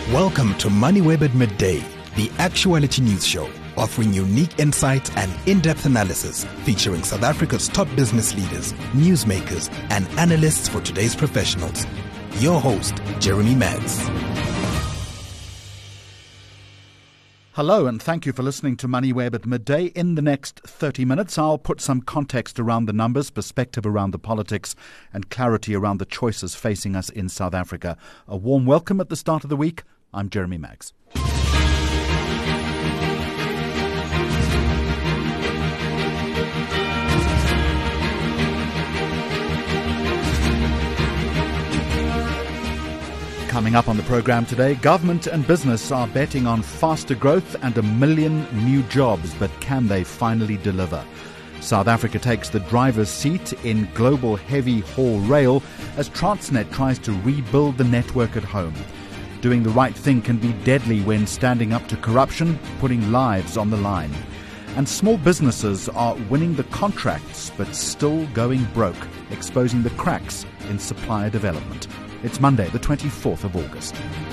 Welcome to MoneyWeb at Midday, the actuality news show, offering unique insights and in-depth analysis, featuring South Africa's top business leaders, newsmakers, and analysts for today's professionals. Your host, Jeremy Maggs. Hello, and thank you for listening to MoneyWeb at Midday. In the next 30 minutes, I'll put some context around the numbers, perspective around the politics, and clarity around the choices facing us in South Africa. A warm welcome at the start of the week. I'm Jeremy Maggs. Coming up on the program today, government and business are betting on faster growth and 1 million new jobs, but can they finally deliver? South Africa takes the driver's seat in global heavy haul rail as Transnet tries to rebuild the network at home. Doing the right thing can be deadly when standing up to corruption, putting lives on the line. And small businesses are winning the contracts but still going broke, exposing the cracks in supplier development. It's Monday, the 24th of August.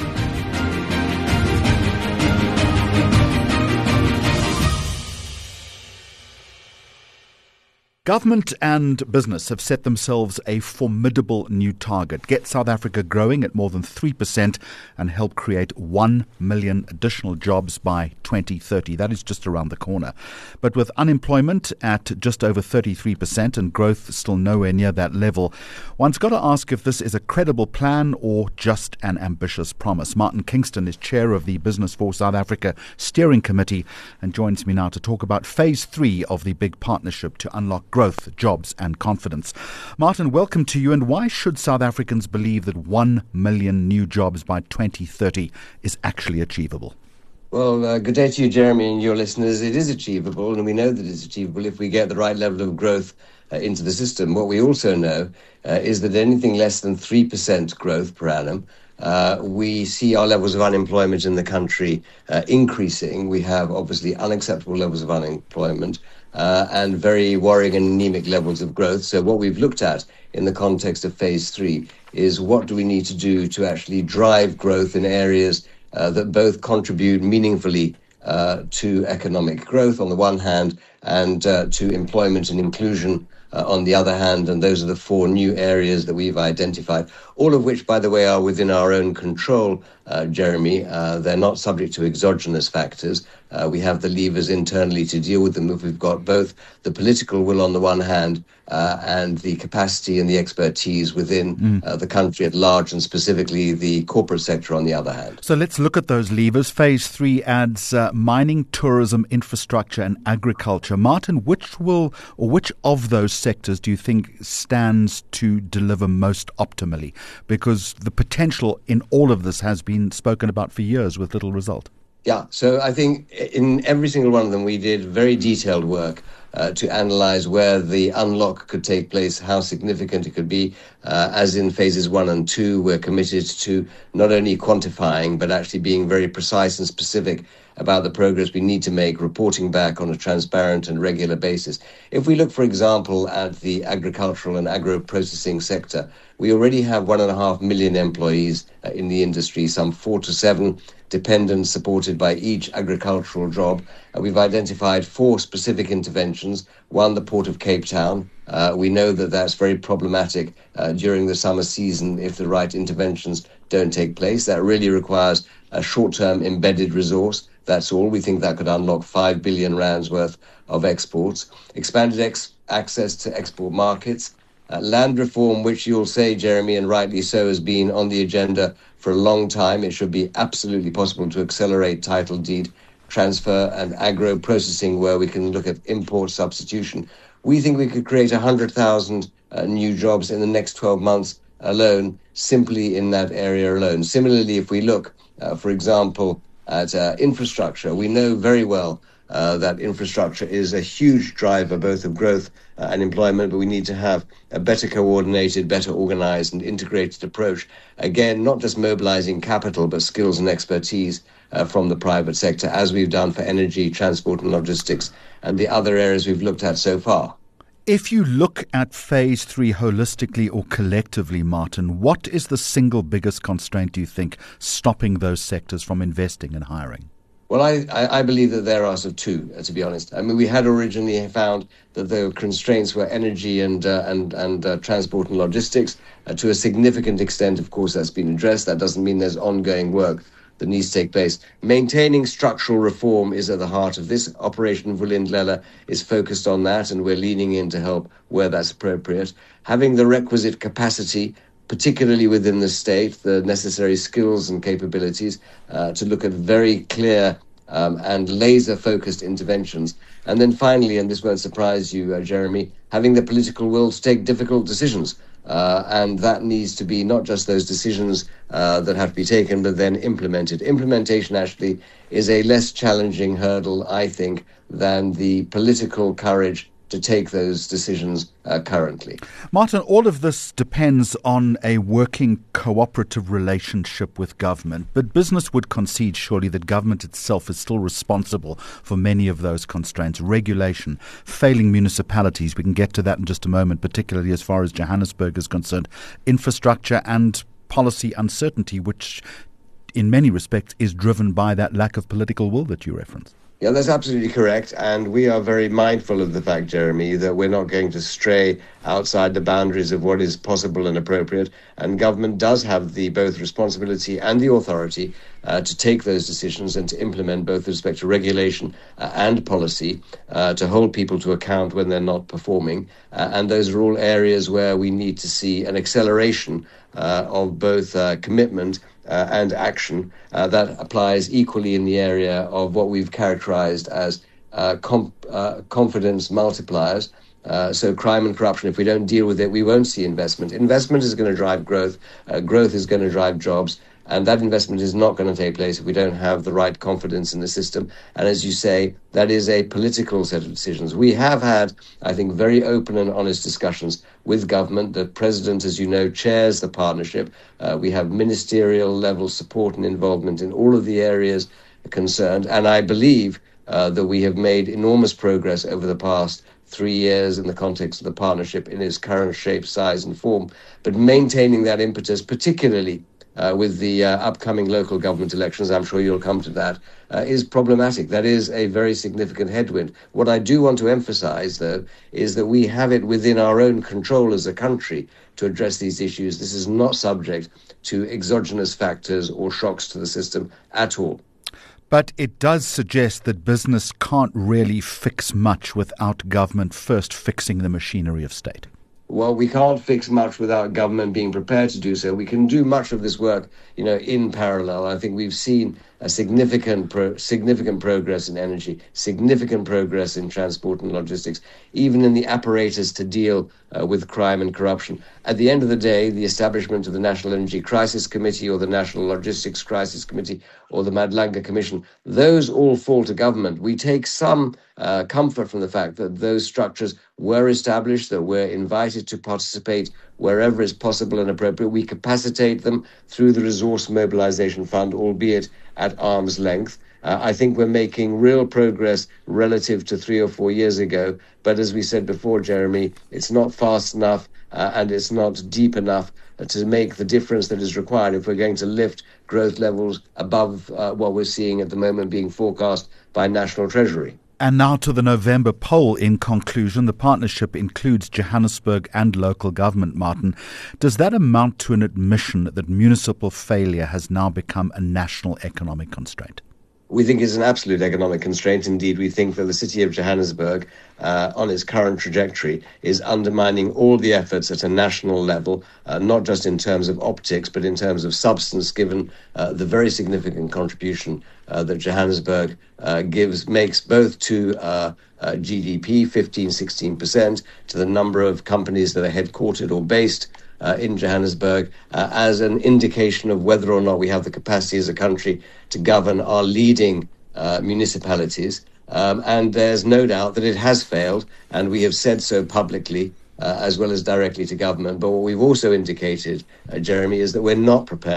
Government and business have set themselves a formidable new target: get South Africa growing at more than 3% and help create 1 million additional jobs by 2030. That is just around the corner. But with unemployment at just over 33% and growth still nowhere near that level, one's got to ask if this is a credible plan or just an ambitious promise. Martin Kingston is chair of the Business for South Africa Steering Committee and joins me now to talk about Phase 3 of the big partnership to unlock growth, jobs and confidence. Martin, welcome to you. And why should South Africans believe that 1 million new jobs by 2030 is actually achievable? Well, good day to you, Jeremy, and your listeners. It is achievable, and we know that it's achievable if we get the right level of growth into the system. What we also know is that anything less than 3% growth per annum, we see our levels of unemployment in the country increasing. We have obviously unacceptable levels of unemployment and very worrying and anemic levels of growth. So what we've looked at in the context of Phase 3 is what do we need to do to actually drive growth in areas that both contribute meaningfully to economic growth on the one hand and to employment and inclusion on the other hand. And those are the 4 new areas that we've identified, all of which, by the way, are within our own control, Jeremy. They're not subject to exogenous factors. We have the levers internally to deal with them if we've got both the political will on the one hand and the capacity and the expertise within the country at large, and specifically the corporate sector on the other hand. So let's look at those levers. Phase 3 adds mining, tourism, infrastructure and agriculture. Martin, which of those sectors do you think stands to deliver most optimally? Because the potential in all of this has been spoken about for years with little result. Yeah, so I think in every single one of them, we did very detailed work to analyze where the unlock could take place, how significant it could be. As in phases 1 and 2, we're committed to not only quantifying, but actually being very precise and specific about the progress we need to make, reporting back on a transparent and regular basis. If we look, for example, at the agricultural and agro-processing sector, we already have 1.5 million employees in the industry, some 4 to 7 dependents supported by each agricultural job. We've identified 4 specific interventions. One, the Port of Cape Town. We know that that's very problematic during the summer season if the right interventions don't take place. That really requires a short-term embedded resource. That's all. We think that could unlock 5 billion rands worth of exports. Expanded access to export markets. Land reform, which you'll say, Jeremy, and rightly so, has been on the agenda for a long time. It should be absolutely possible to accelerate title deed transfer and agro-processing, where we can look at import substitution. We think we could create 100,000 new jobs in the next 12 months alone, simply in that area alone. Similarly, if we look, for example, at infrastructure, we know very well that infrastructure is a huge driver both of growth and employment, but we need to have a better coordinated, better organized and integrated approach. Again, not just mobilizing capital, but skills and expertise from the private sector, as we've done for energy, transport and logistics, and the other areas we've looked at so far. If you look at phase 3 holistically or collectively, Martin, what is the single biggest constraint, do you think, stopping those sectors from investing and hiring? Well, I believe that there are sort of two, to be honest. I mean, we had originally found that the constraints were energy and transport and logistics. To a significant extent, of course, that's been addressed. That doesn't mean there's ongoing work that needs to take place. Maintaining structural reform is at the heart of this. Operation Vulindlela is focused on that, and we're leaning in to help where that's appropriate. Having the requisite capacity, particularly within the state, the necessary skills and capabilities to look at very clear and laser-focused interventions. And then finally, and this won't surprise you, Jeremy, having the political will to take difficult decisions. And that needs to be not just those decisions that have to be taken, but then implemented. Implementation actually is a less challenging hurdle, I think, than the political courage to take those decisions currently. Martin, all of this depends on a working cooperative relationship with government, but business would concede surely that government itself is still responsible for many of those constraints. Regulation, failing municipalities, we can get to that in just a moment, particularly as far as Johannesburg is concerned, infrastructure and policy uncertainty, which in many respects is driven by that lack of political will that you referenced. Yeah, that's absolutely correct. And we are very mindful of the fact, Jeremy, that we're not going to stray outside the boundaries of what is possible and appropriate. And government does have the both responsibility and the authority to take those decisions and to implement both with respect to regulation and policy to hold people to account when they're not performing. And those are all areas where we need to see an acceleration of both commitment and action that applies equally in the area of what we've characterized as confidence multipliers. So crime and corruption, if we don't deal with it, we won't see investment. Investment is going to drive growth. Growth is going to drive jobs. And that investment is not going to take place if we don't have the right confidence in the system. And as you say, that is a political set of decisions. We have had, I think, very open and honest discussions with government. The president, as you know, chairs the partnership. We have ministerial level support and involvement in all of the areas concerned. And I believe that we have made enormous progress over the past 3 years in the context of the partnership in its current shape, size and form. But maintaining that impetus, particularly with the upcoming local government elections, I'm sure you'll come to that, is problematic. That is a very significant headwind. What I do want to emphasize, though, is that we have it within our own control as a country to address these issues. This is not subject to exogenous factors or shocks to the system at all. But it does suggest that business can't really fix much without government first fixing the machinery of state. Well, we can't fix much without government being prepared to do so. We can do much of this work, in parallel. I think we've seen a significant progress in energy, significant progress in transport and logistics, even in the apparatus to deal with crime and corruption. At the end of the day, the establishment of the National Energy Crisis Committee or the National Logistics Crisis Committee or the Madlanga Commission, those all fall to government. We take some comfort from the fact that those structures were established, that we're invited to participate wherever is possible and appropriate. We capacitate them through the Resource Mobilization Fund, albeit at arm's length. I think we're making real progress relative to 3 or 4 years ago. But as we said before, Jeremy, it's not fast enough and it's not deep enough to make the difference that is required if we're going to lift growth levels above what we're seeing at the moment being forecast by National Treasury. And now to the November poll. In conclusion, the partnership includes Johannesburg and local government, Martin. Does that amount to an admission that municipal failure has now become a national economic constraint? We think it's an absolute economic constraint. Indeed, we think that the city of Johannesburg, on its current trajectory, is undermining all the efforts at a national level, not just in terms of optics, but in terms of substance, given the very significant contribution that Johannesburg makes both to GDP, 15-16%, to the number of companies that are headquartered or based in Johannesburg, as an indication of whether or not we have the capacity as a country to govern our leading municipalities. And there's no doubt that it has failed, and we have said so publicly as well as directly to government. But what we've also indicated, Jeremy, is that we're not prepared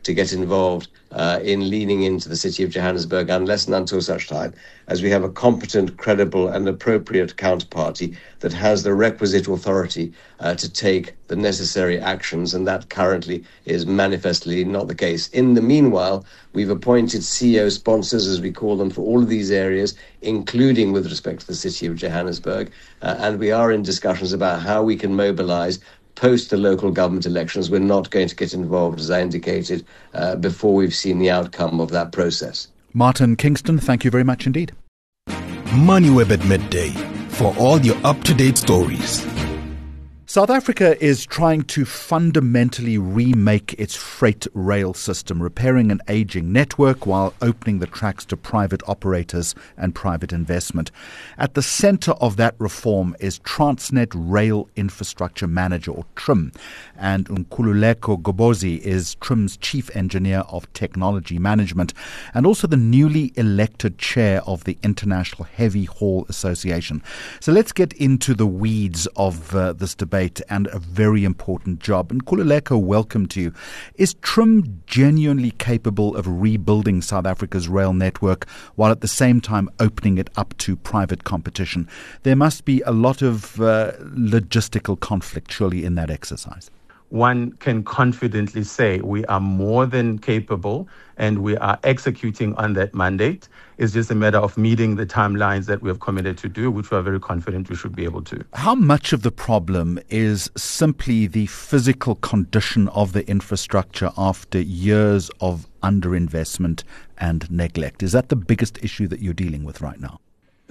to get involved in leaning into the city of Johannesburg unless and until such time as we have a competent, credible and appropriate counterparty that has the requisite authority to take the necessary actions, and that currently is manifestly not the case. In the meanwhile, we've appointed CEO sponsors, as we call them, for all of these areas, including with respect to the city of Johannesburg, and we are in discussions about how we can mobilize post the local government elections. We're not going to get involved, as I indicated, before we've seen the outcome of that process. Martin Kingston, thank you very much indeed. MoneyWeb at midday for all your up-to-date stories. South Africa is trying to fundamentally remake its freight rail system, repairing an aging network while opening the tracks to private operators and private investment. At the center of that reform is Transnet Rail Infrastructure Manager, or TRIM, and Nkululeko Gobozi is TRIM's Chief Engineer of Technology Management and also the newly elected chair of the International Heavy Haul Association. So let's get into the weeds of this debate and a very important job. And Nkululeko, welcome to you. Is TRIM genuinely capable of rebuilding South Africa's rail network while at the same time opening it up to private competition? There must be a lot of logistical conflict, surely, in that exercise. One can confidently say we are more than capable and we are executing on that mandate. It's just a matter of meeting the timelines that we have committed to do, which we are very confident we should be able to. How much of the problem is simply the physical condition of the infrastructure after years of underinvestment and neglect? Is that the biggest issue that you're dealing with right now?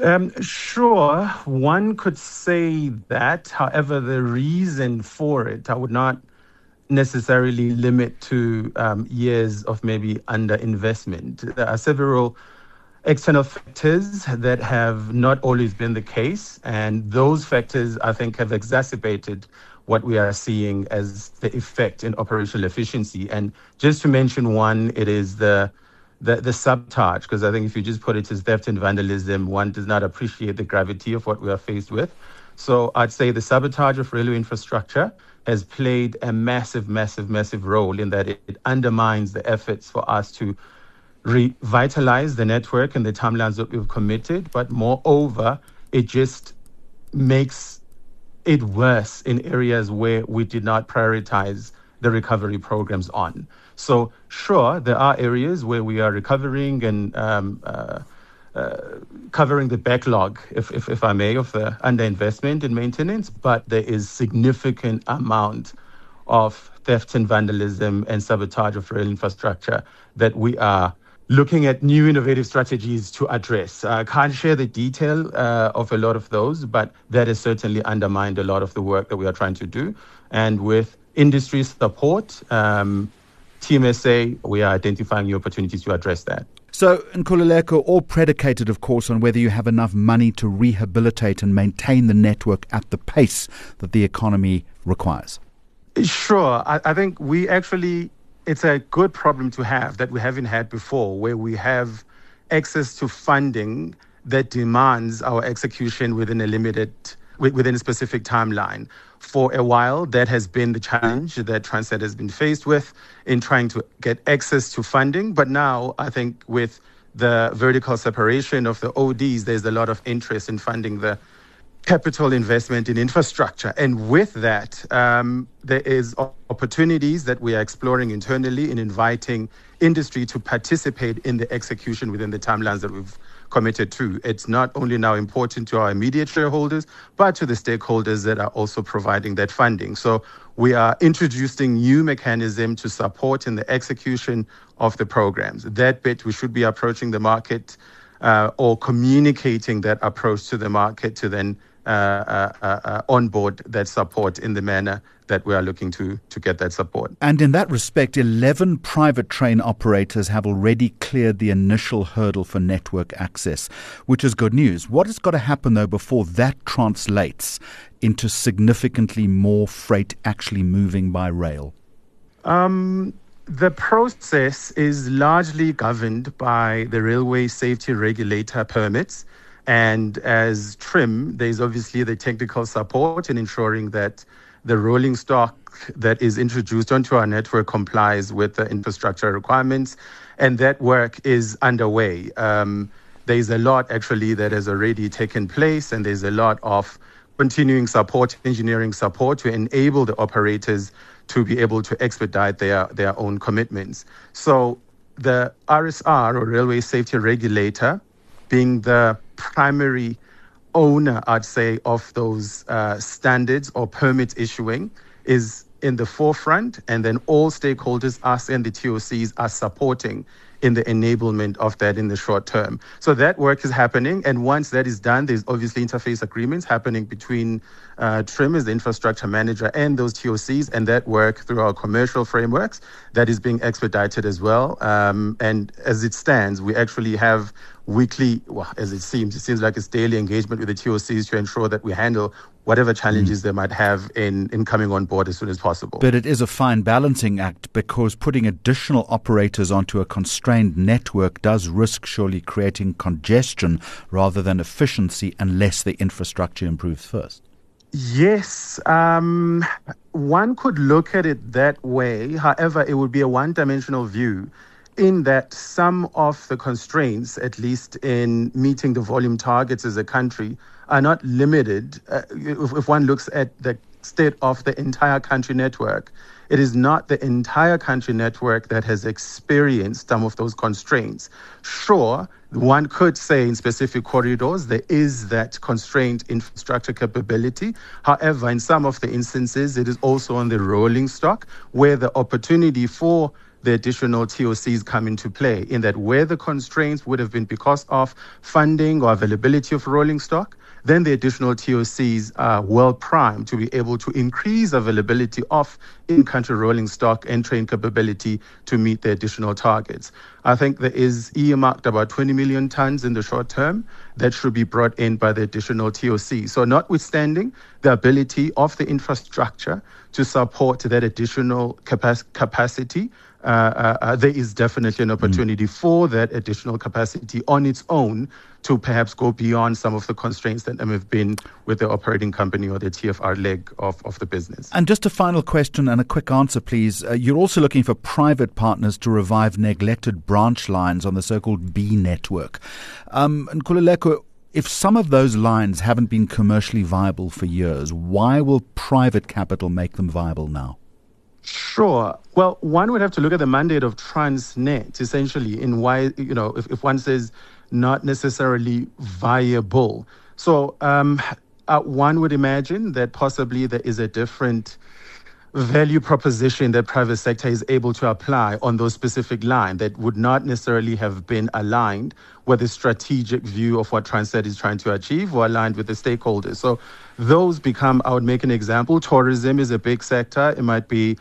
Sure, one could say that. However, the reason for it, I would not necessarily limit to years of maybe underinvestment. There are several external factors that have not always been the case, and those factors, I think, have exacerbated what we are seeing as the effect in operational efficiency. And just to mention one, it is the sabotage, because I think if you just put it as theft and vandalism, one does not appreciate the gravity of what we are faced with. So I'd say the sabotage of railway infrastructure has played a massive role in that it undermines the efforts for us to revitalize the network and the timelines that we've committed. But moreover, it just makes it worse in areas where we did not prioritize the recovery programs on. So sure, there are areas where we are recovering and covering the backlog, if I may, of the underinvestment in maintenance, but there is significant amount of theft and vandalism and sabotage of rail infrastructure that we are looking at new innovative strategies to address. I can't share the detail of a lot of those, but that has certainly undermined a lot of the work that we are trying to do. And with industry support, TMSA, we are identifying new opportunities to address that. So, Nkululeko, all predicated, of course, on whether you have enough money to rehabilitate and maintain the network at the pace that the economy requires. Sure. I think it's a good problem to have that we haven't had before, where we have access to funding that demands our execution within a specific timeline. For a while, that has been the challenge that Transnet has been faced with in trying to get access to funding. But now, I think with the vertical separation of the ODs, there's a lot of interest in funding the capital investment in infrastructure. And with that, there is opportunities that we are exploring internally in inviting industry to participate in the execution within the timelines that we've committed to. It's not only now important to our immediate shareholders, but to the stakeholders that are also providing that funding. So we are introducing new mechanism to support in the execution of the programs. That bit, we should be approaching the market or communicating that approach to the market to then onboard that support in the manner that we are looking to get that support. And in that respect, 11 private train operators have already cleared the initial hurdle for network access, which is good news. What has got to happen, though, before that translates into significantly more freight actually moving by rail? The process is largely governed by the Railway Safety Regulator permits. And as TRIM, there's obviously the technical support in ensuring that the rolling stock that is introduced onto our network complies with the infrastructure requirements, and that work is underway. There's a lot actually that has already taken place, and there's a lot of continuing support, engineering support to enable the operators to be able to expedite their own commitments. So the RSR, or Railway Safety Regulator, being the primary owner, I'd say, of those standards or permit issuing, is in the forefront, and then all stakeholders, us and the TOCs, are supporting in the enablement of that in the short term. So that work is happening, and once that is done, there's obviously interface agreements happening between TRIM as the infrastructure manager and those TOCs, and that work through our commercial frameworks, that is being expedited as well. And as it stands, we actually have weekly, well, as it seems like it's daily engagement with the TOCs to ensure that we handle whatever challenges they might have in coming on board as soon as possible. But it is a fine balancing act, because putting additional operators onto a constrained network does risk surely creating congestion rather than efficiency unless the infrastructure improves first. Yes, one could look at it that way. However, it would be a one-dimensional view, in that some of the constraints, at least in meeting the volume targets as a country, are not limited. If one looks at the state of the entire country network, it is not the entire country network that has experienced some of those constraints. Sure, one could say in specific corridors there is that constrained infrastructure capability. However, in some of the instances, it is also on the rolling stock, where the opportunity for the additional TOCs come into play, in that where the constraints would have been because of funding or availability of rolling stock, then the additional TOCs are well primed to be able to increase availability of in-country rolling stock and train capability to meet the additional targets. I think there is earmarked about 20 million tons in the short term that should be brought in by the additional TOC. So notwithstanding the ability of the infrastructure to support that additional capacity, there is definitely an opportunity for that additional capacity on its own to perhaps go beyond some of the constraints that have been with the operating company or the TFR leg of the business. And just a final question and a quick answer, please. You're also looking for private partners to revive neglected branch lines on the so-called B network. Nkululeko, if some of those lines haven't been commercially viable for years, why will private capital make them viable now? Sure. Well, one would have to look at the mandate of Transnet, essentially, in why, if one says not necessarily viable. So one would imagine that possibly there is a different value proposition that private sector is able to apply on those specific lines that would not necessarily have been aligned with the strategic view of what Transnet is trying to achieve or aligned with the stakeholders. So those become, I would make an example, tourism is a big sector. It might be,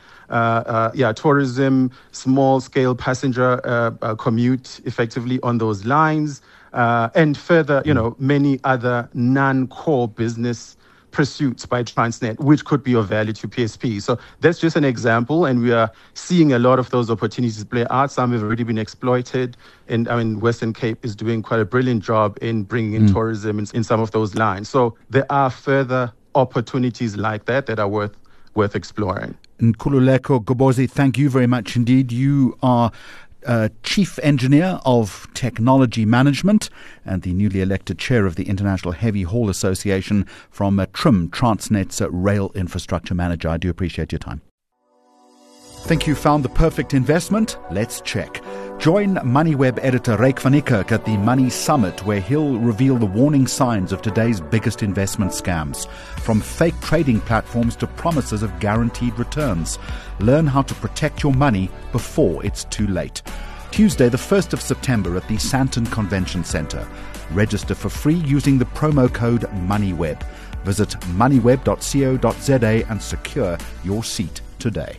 tourism, small-scale passenger commute effectively on those lines, and further, many other non-core business pursuits by Transnet, which could be of value to PSP. So that's just an example, and we are seeing a lot of those opportunities play out. Some have already been exploited, and Western Cape is doing quite a brilliant job in bringing in tourism in some of those lines. So there are further opportunities like that are worth exploring. Nkululeko Gobozi, thank you very much indeed. You are Chief Engineer of Technology Management and the newly elected Chair of the International Heavy Haul Association from TRIM, Transnet's Rail Infrastructure Manager. I do appreciate your time. Think you found the perfect investment? Let's check. Join MoneyWeb editor Ryk van Niekerk at the Money Summit, where he'll reveal the warning signs of today's biggest investment scams, from fake trading platforms to promises of guaranteed returns. Learn how to protect your money before it's too late. Tuesday, the 1st of September at the Sandton Convention Centre. Register for free using the promo code MoneyWeb. Visit moneyweb.co.za and secure your seat today.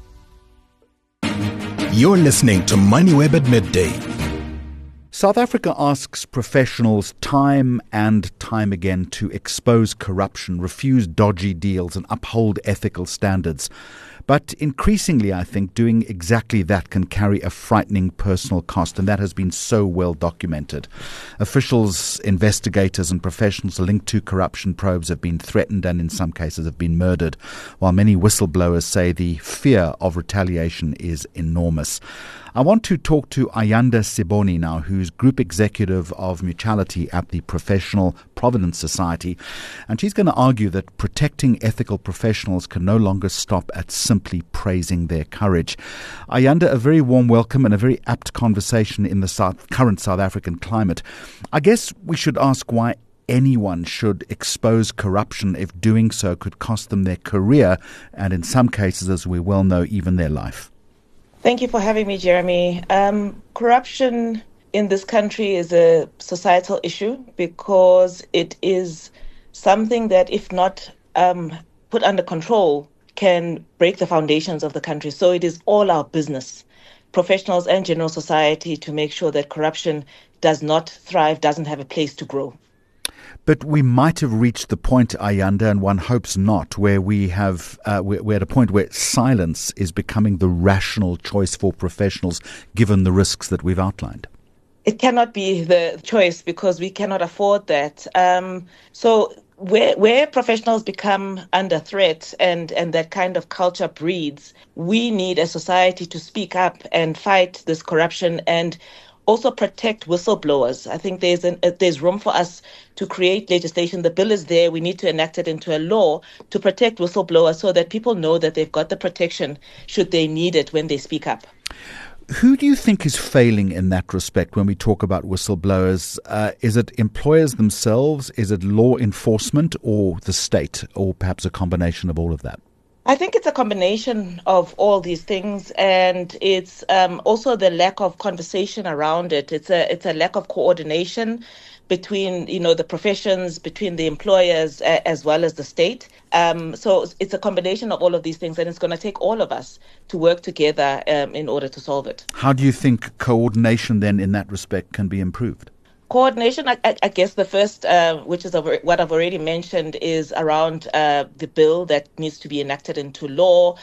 You're listening to MoneyWeb at midday. South Africa asks professionals time and time again to expose corruption, refuse dodgy deals and uphold ethical standards. But increasingly, I think, doing exactly that can carry a frightening personal cost, and that has been so well documented. Officials, investigators and professionals linked to corruption probes have been threatened and in some cases have been murdered, while many whistleblowers say the fear of retaliation is enormous. I want to talk to Ayanda Siboni now, who's Group Executive of Mutuality at the Professional Providence Society. And she's going to argue that protecting ethical professionals can no longer stop at simply praising their courage. Ayanda, a very warm welcome and a very apt conversation in the current South African climate. I guess we should ask why anyone should expose corruption if doing so could cost them their career and in some cases, as we well know, even their life. Thank you for having me, Jeremy. Corruption in this country is a societal issue because it is something that, if not put under control, can break the foundations of the country. So it is all our business, professionals and general society, to make sure that corruption does not thrive, doesn't have a place to grow. But we might have reached the point, Ayanda, and one hopes not, where we're at a point where silence is becoming the rational choice for professionals, given the risks that we've outlined. It cannot be the choice because we cannot afford that. So where professionals become under threat and that kind of culture breeds, we need a society to speak up and fight this corruption and also protect whistleblowers. I think there's room for us to create legislation. The bill is there. We need to enact it into a law to protect whistleblowers so that people know that they've got the protection should they need it when they speak up. Who do you think is failing in that respect when we talk about whistleblowers? Is it employers themselves? Is it law enforcement or the state, or perhaps a combination of all of that? I think it's a combination of all these things, and it's also the lack of conversation around it. It's a lack of coordination between the professions, between the employers as well as the state. So it's a combination of all of these things, and it's going to take all of us to work together in order to solve it. How do you think coordination then in that respect can be improved? Coordination, I guess the first, which is what I've already mentioned, is around the bill that needs to be enacted into law.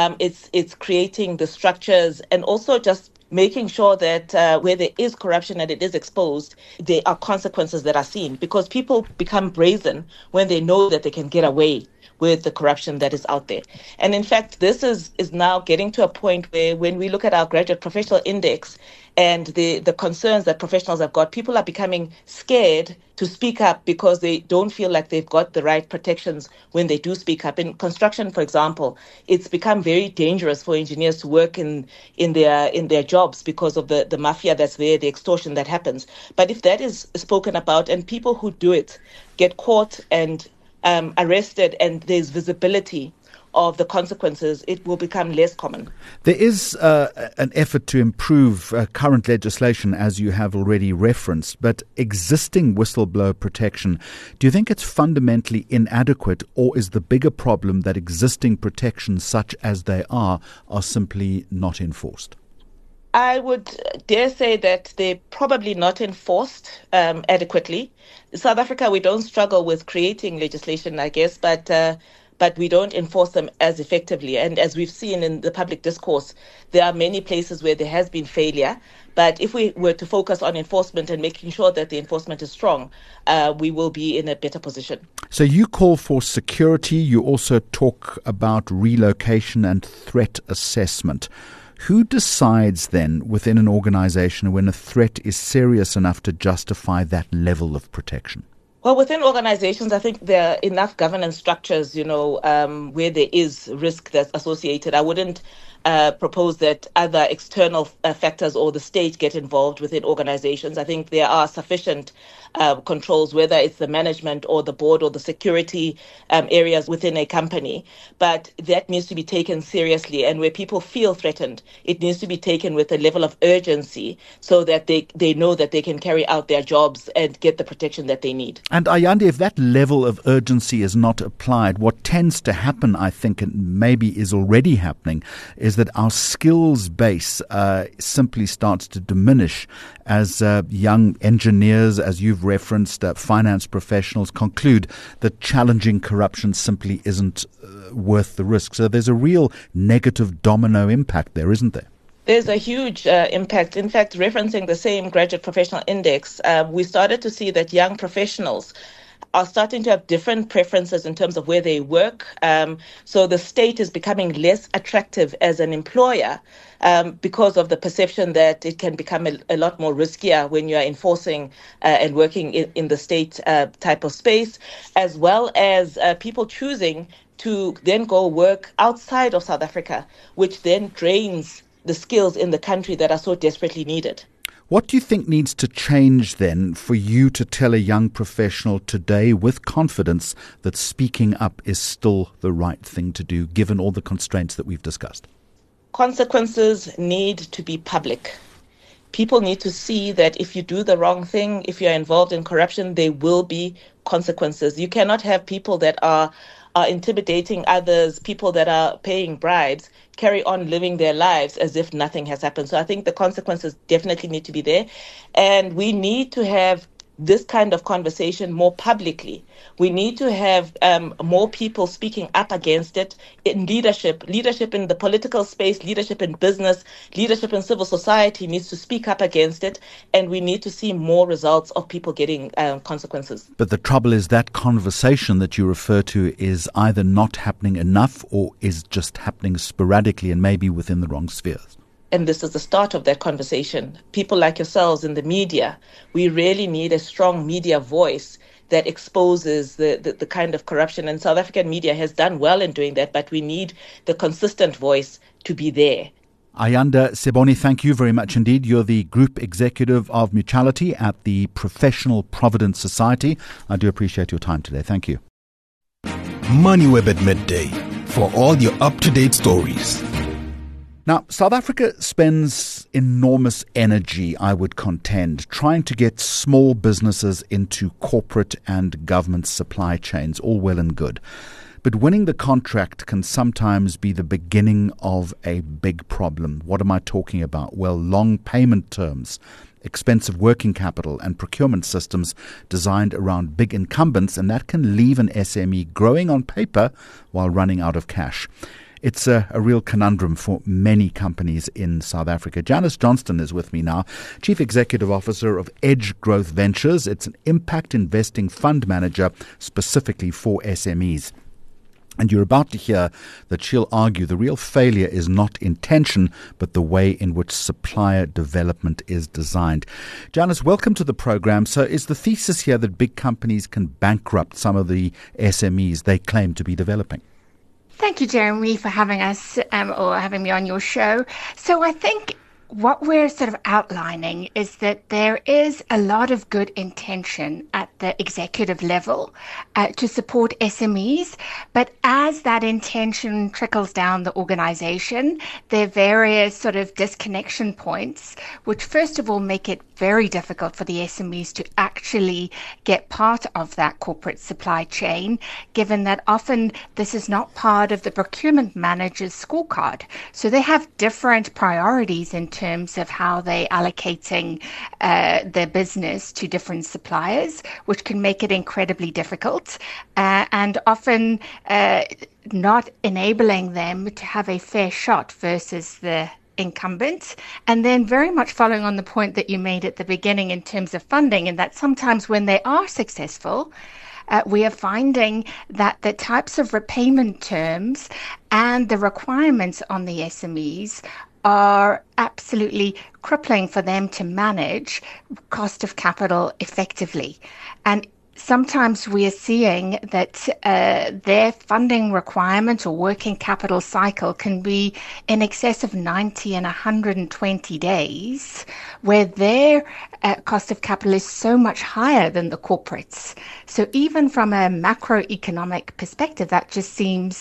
It's creating the structures and also just making sure that where there is corruption and it is exposed, there are consequences that are seen, because people become brazen when they know that they can get away with the corruption that is out there. And in fact, this is now getting to a point where when we look at our graduate professional index and the concerns that professionals have got, people are becoming scared to speak up because they don't feel like they've got the right protections when they do speak up. In construction, for example, it's become very dangerous for engineers to work in their jobs because of the mafia that's there, the extortion that happens. But if that is spoken about and people who do it get caught and arrested and there's visibility of the consequences, it will become less common. There is an effort to improve current legislation, as you have already referenced, but existing whistleblower protection, do you think it's fundamentally inadequate, or is the bigger problem that existing protections such as they are simply not enforced? I would dare say that they're probably not enforced adequately. In South Africa, we don't struggle with creating legislation, I guess, but we don't enforce them as effectively. And as we've seen in the public discourse, there are many places where there has been failure. But if we were to focus on enforcement and making sure that the enforcement is strong, we will be in a better position. So you call for security. You also talk about relocation and threat assessment. Who decides then within an organization when a threat is serious enough to justify that level of protection? Well, within organizations, I think there are enough governance structures, where there is risk that's associated. I wouldn't propose that other external factors or the state get involved within organizations. I think there are sufficient controls, whether it's the management or the board or the security areas within a company. But that needs to be taken seriously. And where people feel threatened, it needs to be taken with a level of urgency so that they know that they can carry out their jobs and get the protection that they need. And Ayanda, if that level of urgency is not applied, what tends to happen, I think, and maybe is already happening, is is that our skills base simply starts to diminish as young engineers, as you've referenced, finance professionals conclude that challenging corruption simply isn't worth the risk. So there's a real negative domino impact there, isn't there? There's a huge impact. In fact, referencing the same Graduate Professional Index, we started to see that young professionals are starting to have different preferences in terms of where they work. So the state is becoming less attractive as an employer because of the perception that it can become a lot more riskier when you are enforcing and working in the state type of space, as well as people choosing to then go work outside of South Africa, which then drains the skills in the country that are so desperately needed. What do you think needs to change then for you to tell a young professional today with confidence that speaking up is still the right thing to do, given all the constraints that we've discussed? Consequences need to be public. People need to see that if you do the wrong thing, if you're involved in corruption, there will be consequences. You cannot have people that are intimidating others, people that are paying bribes, carry on living their lives as if nothing has happened. So I think the consequences definitely need to be there. And we need to have this kind of conversation more publicly. We need to have more people speaking up against it in leadership in the political space, leadership in business, leadership in civil society needs to speak up against it. And we need to see more results of people getting consequences. But the trouble is that conversation that you refer to is either not happening enough or is just happening sporadically and maybe within the wrong spheres. And this is the start of that conversation. People like yourselves in the media, we really need a strong media voice that exposes the kind of corruption. And South African media has done well in doing that, but we need the consistent voice to be there. Ayanda Seboni, thank you very much indeed. You're the Group Executive of Mutuality at the Professional Provident Society. I do appreciate your time today. Thank you. MoneyWeb at midday for all your up-to-date stories. Now, South Africa spends enormous energy, I would contend, trying to get small businesses into corporate and government supply chains, all well and good. But winning the contract can sometimes be the beginning of a big problem. What am I talking about? Well, long payment terms, expensive working capital and procurement systems designed around big incumbents, and that can leave an SME growing on paper while running out of cash. It's a real conundrum for many companies in South Africa. Janice Johnston is with me now, Chief Executive Officer of Edge Growth Ventures. It's an impact investing fund manager specifically for SMEs. And you're about to hear that she'll argue the real failure is not intention, but the way in which supplier development is designed. Janice, welcome to the program. So is the thesis here that big companies can bankrupt some of the SMEs they claim to be developing? Thank you, Jeremy, for having us or having me on your show. So I think what we're sort of outlining is that there is a lot of good intention at the executive level to support SMEs, but as that intention trickles down the organization, there are various sort of disconnection points, which first of all make it very difficult for the SMEs to actually get part of that corporate supply chain, given that often this is not part of the procurement manager's scorecard. So they have different priorities in terms of how they're allocating their business to different suppliers, which can make it incredibly difficult and often not enabling them to have a fair shot versus the incumbent. And then very much following on the point that you made at the beginning in terms of funding, and that sometimes when they are successful, we are finding that the types of repayment terms and the requirements on the SMEs are absolutely crippling for them to manage cost of capital effectively. And sometimes we are seeing that their funding requirement or working capital cycle can be in excess of 90 and 120 days, where their cost of capital is so much higher than the corporates. So even from a macroeconomic perspective, that just seems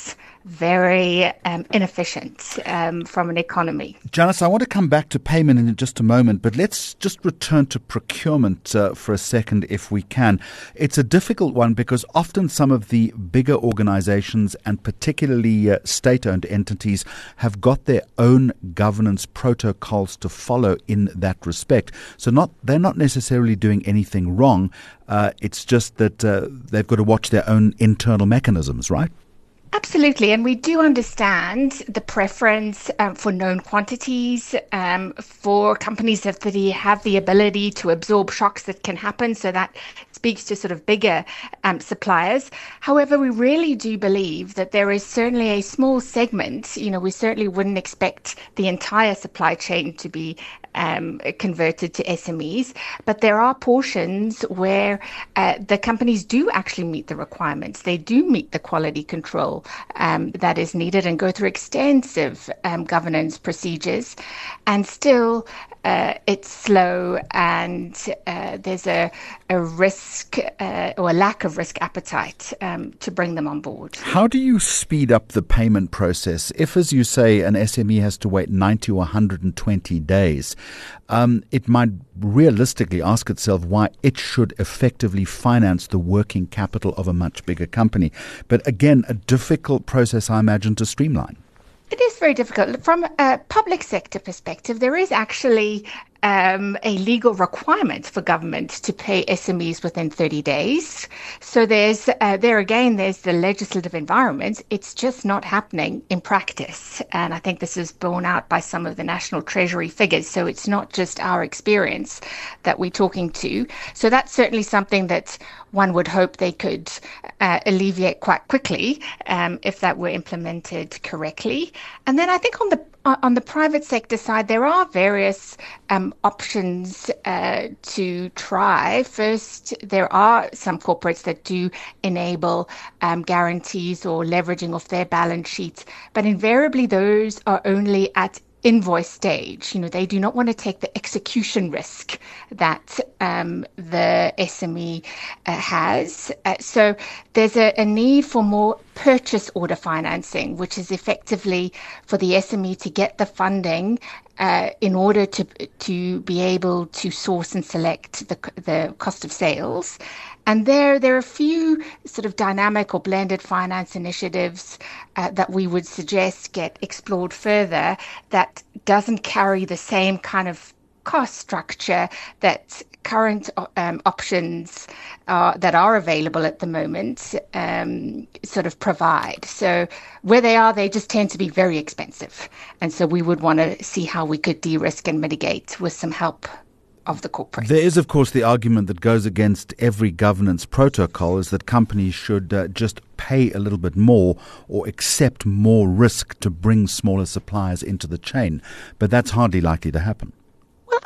very inefficient from an economy. Janice, I want to come back to payment in just a moment, but let's just return to procurement for a second if we can. It's a difficult one because often some of the bigger organizations and particularly state-owned entities have got their own governance protocols to follow in that respect. So they're not necessarily doing anything wrong. It's just that they've got to watch their own internal mechanisms, right? Absolutely. And we do understand the preference for known quantities, for companies that have the ability to absorb shocks that can happen. So that speaks to sort of bigger suppliers. However, we really do believe that there is certainly a small segment. We certainly wouldn't expect the entire supply chain to be converted to SMEs, but there are portions where the companies do actually meet the requirements. They do meet the quality control that is needed and go through extensive governance procedures, and still it's slow and there's a risk or a lack of risk appetite to bring them on board. How do you speed up the payment process? If, as you say, an SME has to wait 90 or 120 days, it might realistically ask itself why it should effectively finance the working capital of a much bigger company. But again, a difficult process, I imagine, to streamline. It is very difficult. From a public sector perspective, there is actually a legal requirement for government to pay SMEs within 30 days. So there's the legislative environment. It's just not happening in practice. And I think this is borne out by some of the National Treasury figures. So it's not just our experience that we're talking to. So that's certainly something that one would hope they could alleviate quite quickly if that were implemented correctly. And then I think on the private sector side, there are various options to try. First, there are some corporates that do enable guarantees or leveraging of their balance sheets, but invariably those are only at invoice stage. They do not want to take the execution risk that the SME has. So there's a need for more purchase order financing, which is effectively for the SME to get the funding in order to be able to source and select the cost of sales. And there are a few sort of dynamic or blended finance initiatives that we would suggest get explored further that doesn't carry the same kind of cost structure that current options that are available at the moment sort of provide. So where they just tend to be very expensive. And so we would want to see how we could de-risk and mitigate with some help of the corporates. There is, of course, the argument that goes against every governance protocol is that companies should just pay a little bit more or accept more risk to bring smaller suppliers into the chain. But that's hardly likely to happen. Well,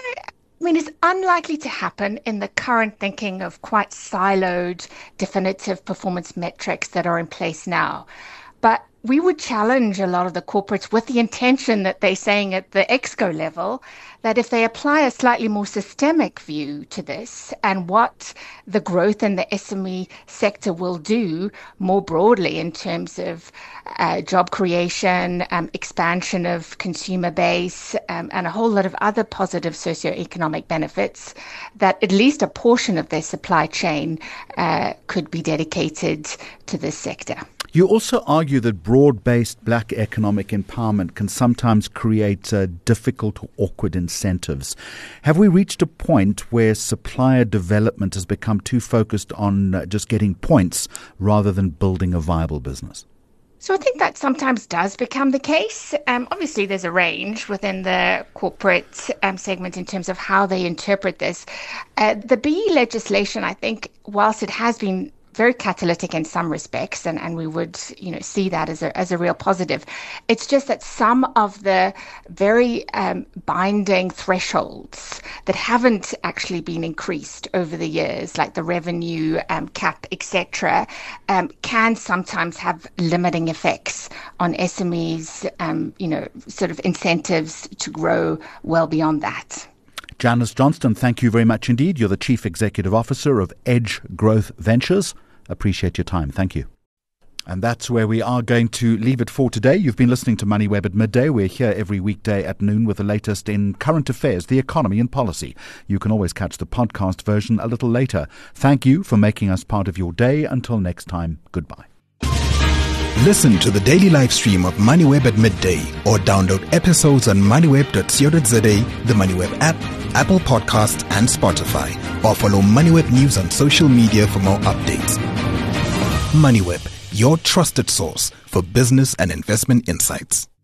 I mean, it's unlikely to happen in the current thinking of quite siloed, definitive performance metrics that are in place now. But we would challenge a lot of the corporates with the intention that they're saying at the ExCo level that if they apply a slightly more systemic view to this and what the growth in the SME sector will do more broadly in terms of job creation, expansion of consumer base, and a whole lot of other positive socioeconomic benefits, that at least a portion of their supply chain could be dedicated to this sector. You also argue that broad-based black economic empowerment can sometimes create difficult or awkward incentives. Have we reached a point where supplier development has become too focused on just getting points rather than building a viable business? So I think that sometimes does become the case. Obviously, there's a range within the corporate segment in terms of how they interpret this. The BE legislation, I think, whilst it has been very catalytic in some respects, and we would, see that as a real positive. It's just that some of the very binding thresholds that haven't actually been increased over the years, like the revenue cap, etc., can sometimes have limiting effects on SMEs, sort of incentives to grow well beyond that. Janice Johnston, thank you very much indeed. You're the Chief Executive Officer of Edge Growth Ventures. Appreciate your time. Thank you. And that's where we are going to leave it for today. You've been listening to MoneyWeb at midday. We're here every weekday at noon with the latest in current affairs, the economy and policy. You can always catch the podcast version a little later. Thank you for making us part of your day. Until next time, goodbye. Listen to the daily live stream of MoneyWeb at midday or download episodes on moneyweb.co.za, the MoneyWeb app, Apple Podcasts and Spotify, or follow MoneyWeb News on social media for more updates. MoneyWeb, your trusted source for business and investment insights.